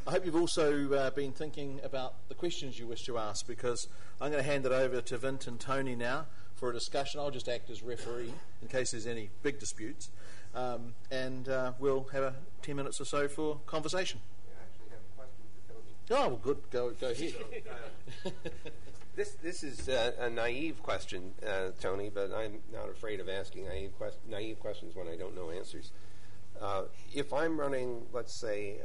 I hope you've also been thinking about the questions you wish to ask, because I'm going to hand it over to Vint and Tony now for a discussion. I'll just act as referee in case there's any big disputes, and we'll have 10 minutes or so for conversation. I actually have a question for Tony. Oh, well, good. Go ahead. This is a naive question, Tony, but I'm not afraid of asking naive questions when I don't know answers. If I'm running, let's say,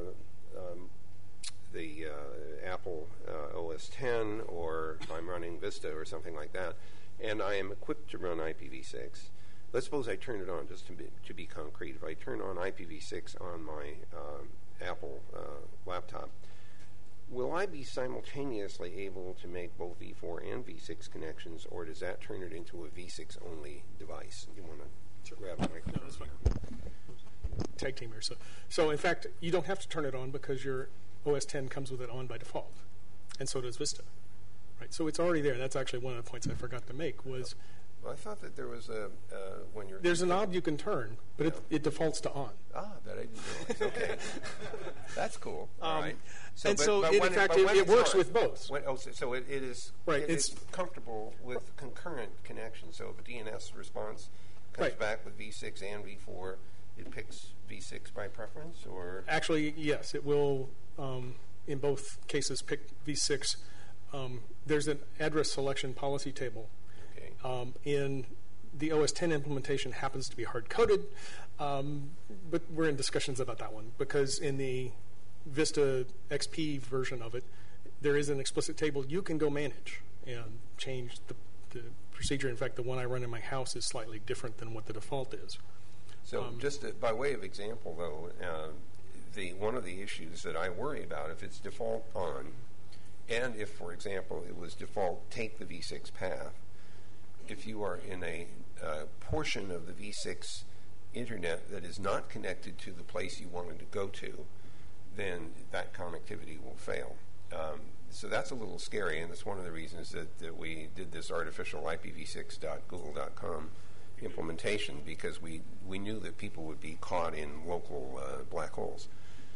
the Apple OS X, or if I'm running Vista or something like that, and I am equipped to run IPv6, let's suppose I turn it on, just to be concrete. If I turn on IPv6 on my Apple laptop, will I be simultaneously able to make both V4 and V6 connections, or does that turn it into a V6 only device? You want to grab a microphone? No, that's fine. Tag team here. So in fact, you don't have to turn it on because your OS X comes with it on by default, and so does Vista. Right. So it's already there. That's actually one of the points I forgot to make was. Well, I thought that there was a when you're. There's a knob you can turn, but it defaults to on. Ah, that I didn't realize. Okay, that's cool. All right. It works with both. So it is right. It's comfortable with concurrent connection. So if a DNS response comes back with V6 and V4, it picks V6 by preference, or actually, yes, it will. In both cases, pick V6. There's an address selection policy table. Okay. In the OS X implementation happens to be hard-coded, but we're in discussions about that one, because in the Vista XP version of it, there is an explicit table you can go manage and change the procedure. In fact, the one I run in my house is slightly different than what the default is. So just by way of example, though, one of the issues that I worry about, if it's default on, and if, for example, it was default take the V6 path, if you are in a portion of the V6 internet that is not connected to the place you wanted to go to, then that connectivity will fail. So that's a little scary, and that's one of the reasons that we did this artificial IPv6.google.com implementation, because we knew that people would be caught in local black holes.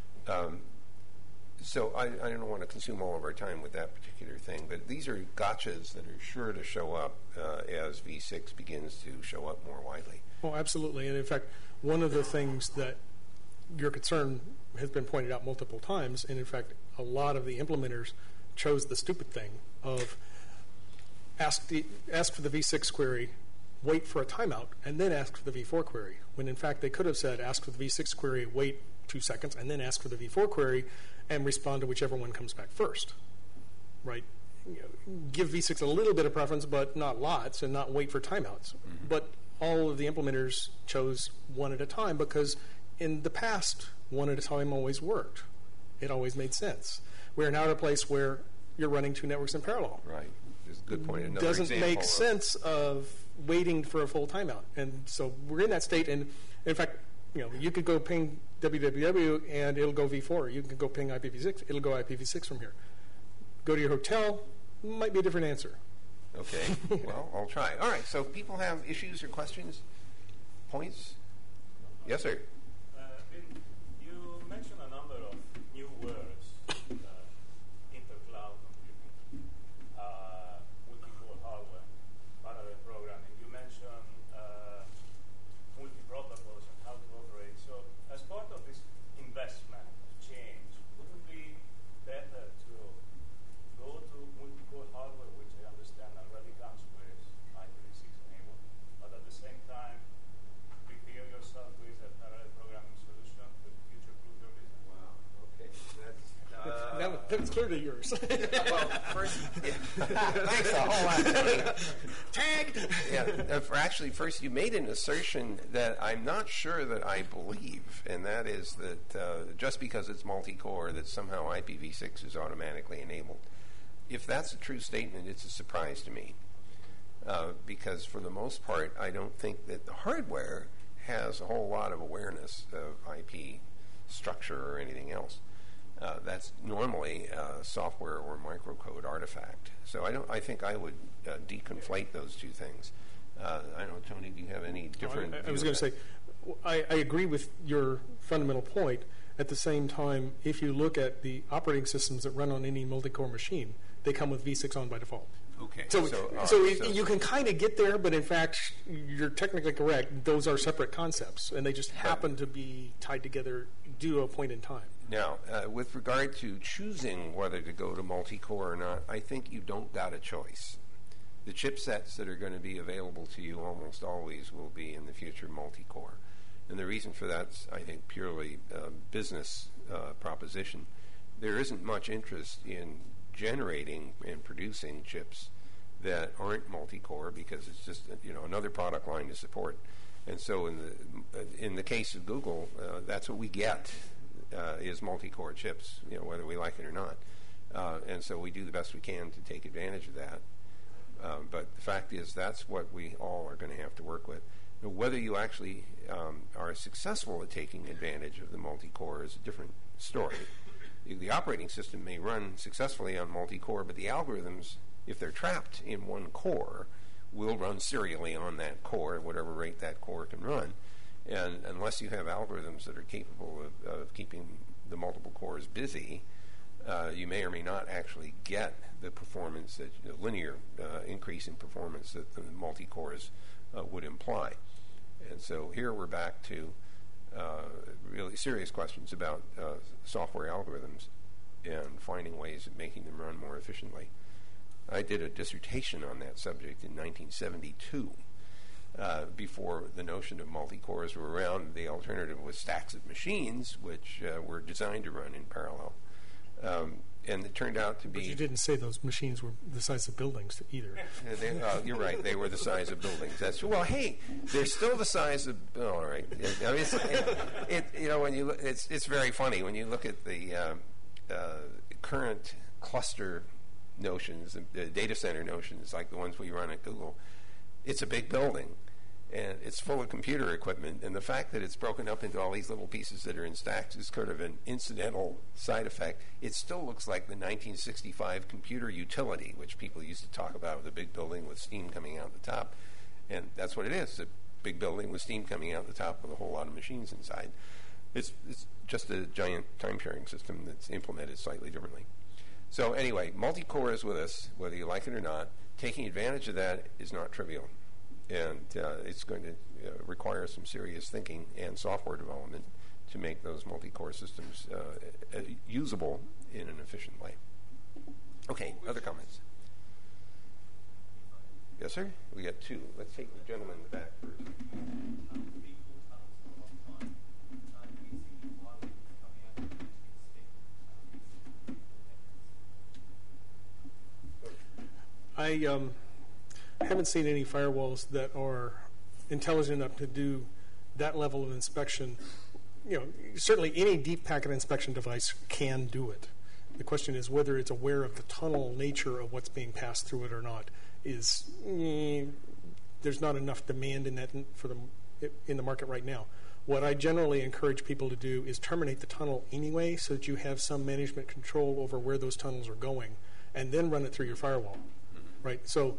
So I don't want to consume all of our time with that particular thing, but these are gotchas that are sure to show up as V6 begins to show up more widely. Oh, absolutely. And in fact, one of the things that your concern has been pointed out multiple times, and in fact, a lot of the implementers chose the stupid thing of ask for the V6 query, wait for a timeout, and then ask for the V4 query, when in fact they could have said ask for the V6 query, wait 2 seconds, and then ask for the V4 query and respond to whichever one comes back first. Right? Give V6 a little bit of preference, but not lots, and not wait for timeouts. Mm-hmm. But all of the implementers chose one at a time, because in the past, one at a time always worked. It always made sense. We're now at a place where you're running 2 networks in parallel. Right. There's a good point. Another doesn't make sense of waiting for a full timeout. And so we're in that state. And in fact, you could go ping www and it'll go V4. You can go ping IPv6. It'll go IPv6 from here. Go to your hotel. Might be a different answer. Okay. Well, I'll try. All right. So people have issues or questions? Points? Yes, sir. You mentioned a number of new words, intercloud computing, multi-core hardware, parallel programming. You mentioned multi-protocols and how to operate. So as part of this investment change, wouldn't it be better to go to multi-core hardware, which I understand already comes with IPv6 enabled, but at the same time prepare yourself with a parallel programming solution to future-proof your business? Wow. Okay. That's clearly yours. Well, first, thanks a whole lot. Tag. Yeah. Actually, first, you made an assertion that I'm not sure that I believe, and that is that just because it's multi-core, that somehow IPv6 is automatically enabled. If that's a true statement, it's a surprise to me, because for the most part, I don't think that the hardware has a whole lot of awareness of IP structure or anything else. That's normally a software or microcode artifact. So I think I would deconflate those two things. I don't know, Tony, do you have any different? I was going to say, I agree with your fundamental point. At the same time, if you look at the operating systems that run on any multi-core machine, they come with v6 on by default. Okay. So you can kind of get there, but in fact, you're technically correct. Those are separate concepts, and they just happen to be tied together due to a point in time. Now, with regard to choosing whether to go to multi-core or not, I think you don't got a choice. The chipsets that are going to be available to you almost always will be in the future multi-core. And the reason for that's, I think, purely business proposition. There isn't much interest in generating and producing chips that aren't multi-core because it's just another product line to support. And so in the case of Google, that's what we get is multi-core chips, whether we like it or not. And so we do the best we can to take advantage of that. But the fact is that's what we all are going to have to work with. Now, whether you actually are successful at taking advantage of the multi-core is a different story. The operating system may run successfully on multi-core, but the algorithms, if they're trapped in one core, will run serially on that core at whatever rate that core can run. And unless you have algorithms that are capable of keeping the multiple cores busy, you may or may not actually get the performance, that linear increase in performance that the multi-cores would imply. And so here we're back to really serious questions about software algorithms and finding ways of making them run more efficiently. I did a dissertation on that subject in 1972. Before the notion of multi-cores were around, the alternative was stacks of machines, which were designed to run in parallel. And it turned out to be... But you didn't say those machines were the size of buildings either. You're right. They were the size of buildings. That's true. Well, hey, they're still the size of... Oh, all right. I mean, when you look, it's very funny when you look at the current cluster notions, the data center notions, like the ones we run at Google. It's a big building, and it's full of computer equipment, and the fact that it's broken up into all these little pieces that are in stacks is kind of an incidental side effect. It still looks like the 1965 computer utility, which people used to talk about with a big building with steam coming out the top, and that's what it is, a big building with steam coming out the top with a whole lot of machines inside. It's just a giant time-sharing system that's implemented slightly differently. So anyway, multi-core is with us, whether you like it or not. Taking advantage of that is not trivial. And it's going to require some serious thinking and software development to make those multi-core systems usable in an efficient way. Okay, other comments? Yes, sir? We got two. Let's take the gentleman in the back first. I haven't seen any firewalls that are intelligent enough to do that level of inspection. Certainly any deep packet inspection device can do it. The question is whether it's aware of the tunnel nature of what's being passed through it or not. There's not enough demand in that in the market right now. What I generally encourage people to do is terminate the tunnel anyway, so that you have some management control over where those tunnels are going, and then run it through your firewall. Right. So,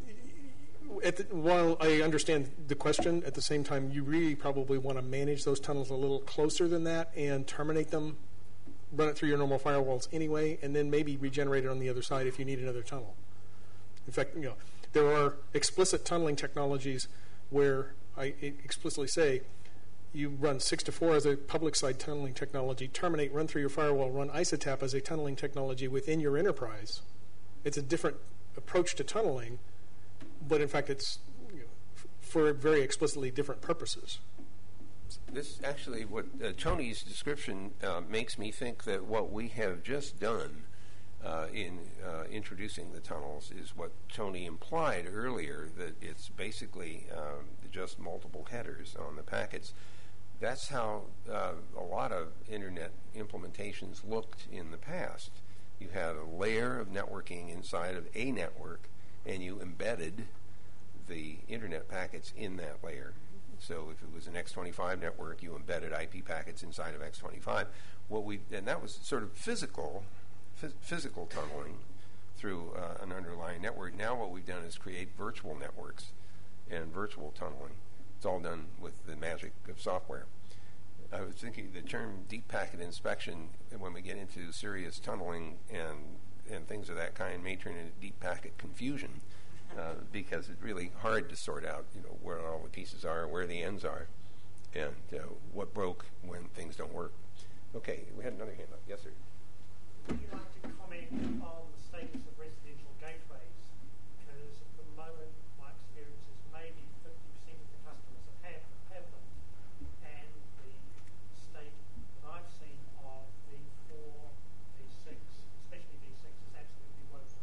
while I understand the question, at the same time, you really probably want to manage those tunnels a little closer than that and terminate them, run it through your normal firewalls anyway, and then maybe regenerate it on the other side if you need another tunnel. In fact, there are explicit tunneling technologies where I explicitly say you run 6 to 4 as a public side tunneling technology, terminate, run through your firewall, run ISATAP as a tunneling technology within your enterprise. It's a different approach to tunneling, but in fact it's for very explicitly different purposes. This actually, what Tony's description makes me think that what we have just done in introducing the tunnels is what Tony implied earlier, that it's basically just multiple headers on the packets. That's how a lot of internet implementations looked in the past. You had a layer of networking inside of a network, and you embedded the internet packets in that layer. So if it was an X25 network, you embedded IP packets inside of X25. And that was sort of physical tunneling through an underlying network. Now what we've done is create virtual networks and virtual tunneling. It's all done with the magic of software. I was thinking the term deep packet inspection, when we get into serious tunneling and things of that kind, may turn into deep packet confusion because it's really hard to sort out, where all the pieces are, where the ends are, and what broke when things don't work. Okay, we had another hand up. Yes, sir. Would you like to comment on the status of residential gateways? Because at the moment, my experience is maybe 50% of the customers have them, and the state that I've seen of V4, V6, especially V6, is absolutely woeful.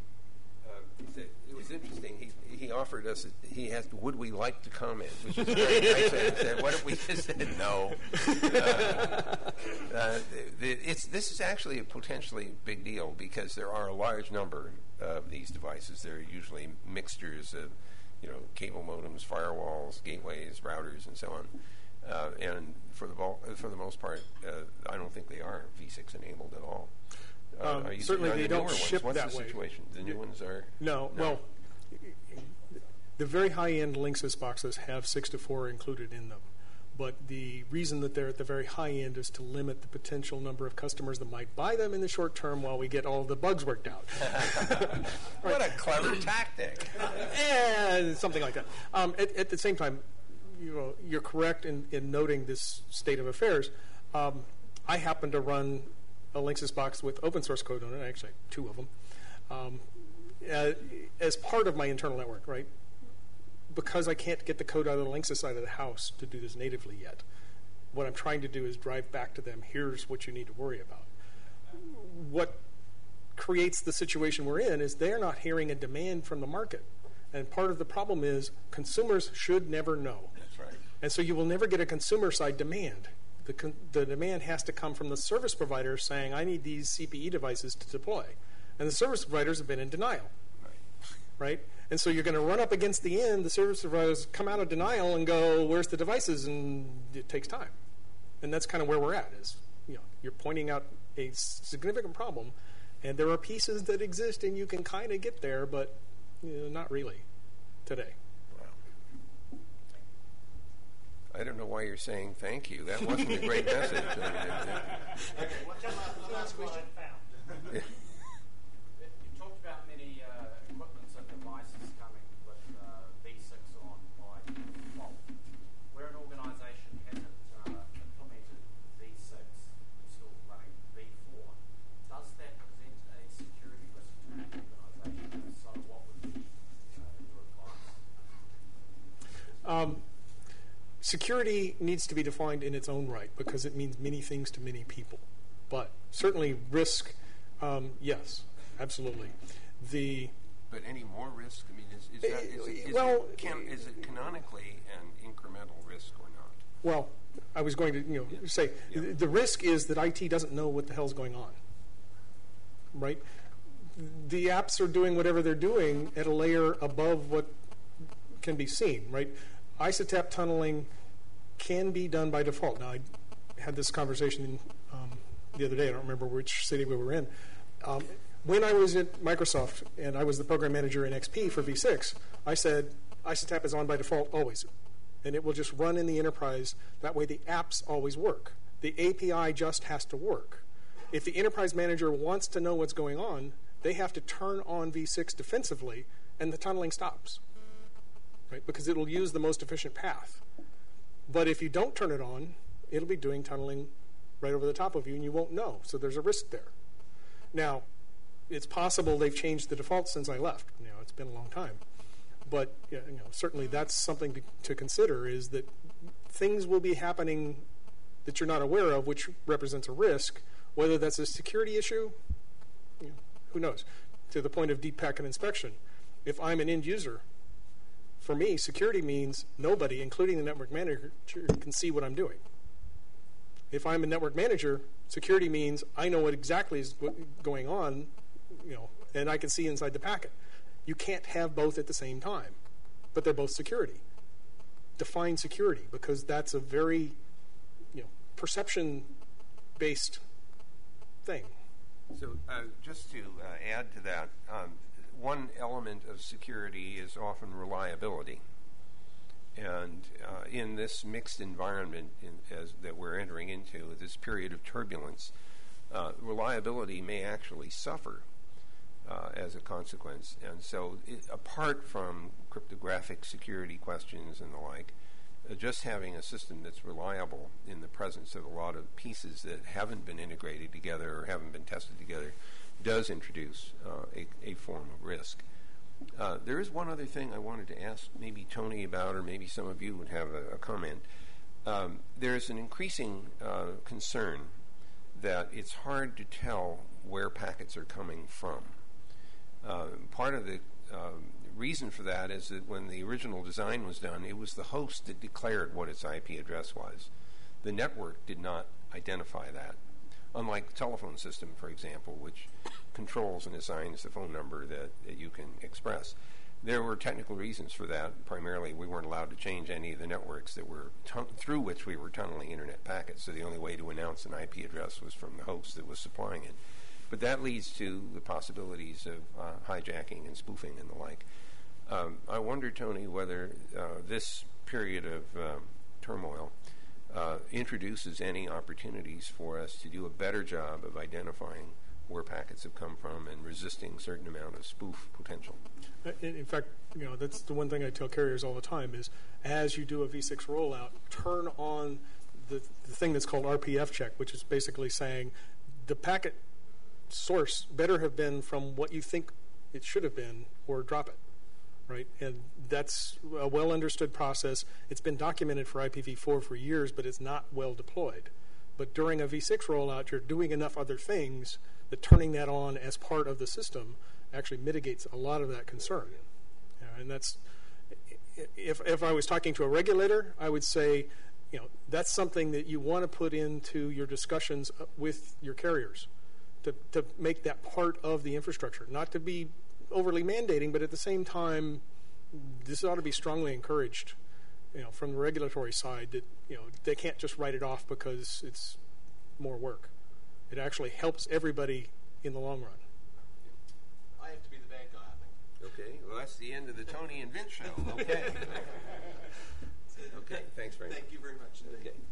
It was interesting. He offered us. He asked, "Would we like to comment?" Which is very nice. I said, "What if we just said no?" This is actually a potentially big deal because there are a large number of these devices. They're usually mixtures of, cable modems, firewalls, gateways, routers, and so on. And for the most part, I don't think they are V6 enabled at all. Certainly, they don't ship What's that the way. situation? The new ones are No. Well, the very high-end Linksys boxes have 6-4 included in them. But the reason that they're at the very high end is to limit the potential number of customers that might buy them in the short term while we get all the bugs worked out. What a clever tactic. And something like that. At the same time, you're correct in noting this state of affairs. I happen to run a Linksys box with open source code on it, actually 2 of them, as part of my internal network, right? Because I can't get the code out of the Linksys side of the house to do this natively yet. What I'm trying to do is drive back to them, here's what you need to worry about. What creates the situation we're in is they're not hearing a demand from the market. And part of the problem is consumers should never know. That's right. And so you will never get a consumer-side demand. The demand has to come from the service provider saying, I need these CPE devices to deploy. And the service providers have been in denial. Right? And so you're going to run up against the end, the service providers come out of denial and go, where's the devices? And it takes time. And that's kind of where we're at, is you're pointing out a significant problem, and there are pieces that exist and you can kind of get there, but not really today. Wow. I don't know why you're saying thank you. That wasn't a great message. Last question. Yeah. You talked about many equipments and devices coming with V6 on by default. Where an organisation hasn't implemented V6, still running V4, does that present a security risk to that organisation? So what would be your advice? Security needs to be defined in its own right because it means many things to many people. But certainly risk, yes, absolutely. But any more risk? I mean, is it canonically an incremental risk or not? Well, I was going to say the risk is that IT doesn't know what the hell's going on. Right? The apps are doing whatever they're doing at a layer above what can be seen. Right? ISATAP tunneling can be done by default. Now, I had this conversation the other day. I don't remember which city we were in. When I was at Microsoft and I was the program manager in XP for V6, I said ISATAP is on by default always. And it will just run in the enterprise. That way the apps always work. The API just has to work. If the enterprise manager wants to know what's going on, they have to turn on V6 defensively, and the tunneling stops. Right? Because it will use the most efficient path. But if you don't turn it on, it'll be doing tunneling right over the top of you, and you won't know. So there's a risk there. Now, it's possible they've changed the default since I left. It's been a long time. But certainly that's something to consider, is that things will be happening that you're not aware of, which represents a risk. Whether that's a security issue, who knows? To the point of deep packet inspection. If I'm an end user, for me, security means nobody, including the network manager, can see what I'm doing. If I'm a network manager, security means I know what exactly is going on, and I can see inside the packet. You can't have both at the same time, but they're both security. Define security, because that's a very, perception-based thing. So just to add to that, one element of security is often reliability. And in this mixed environment that we're entering into, this period of turbulence, reliability may actually suffer as a consequence. And so, apart from cryptographic security questions and the like, just having a system that's reliable in the presence of a lot of pieces that haven't been integrated together or haven't been tested together does introduce a form of risk. There is one other thing I wanted to ask maybe Tony about, or maybe some of you would have a comment. There's an increasing concern that it's hard to tell where packets are coming from. Part of the reason for that is that when the original design was done, it was the host that declared what its IP address was. The network did not identify that. Unlike the telephone system, for example, which controls and assigns the phone number that you can express. There were technical reasons for that. Primarily, we weren't allowed to change any of the networks that were through which we were tunneling internet packets, so the only way to announce an IP address was from the host that was supplying it. But that leads to the possibilities of hijacking and spoofing and the like. I wonder, Tony, whether this period of turmoil introduces any opportunities for us to do a better job of identifying where packets have come from and resisting a certain amount of spoof potential. In fact, that's the one thing I tell carriers all the time is, as you do a V6 rollout, turn on the thing that's called RPF check, which is basically saying the packet source better have been from what you think it should have been, or drop it. Right, and that's a well understood process. It's been documented for IPv4 for years, but it's not well deployed. But during a V6 rollout, you're doing enough other things that turning that on as part of the system actually mitigates a lot of that concern. And that's, if I was talking to a regulator, I would say, that's something that you want to put into your discussions with your carriers to make that part of the infrastructure, not to be overly mandating, but at the same time, this ought to be strongly encouraged, from the regulatory side, that they can't just write it off because it's more work. It actually helps everybody in the long run. I have to be the bad guy, I think. Okay, well, that's the end of the Tony and Vince show. Okay. Okay, thanks very much. Thank you very much indeed. Okay.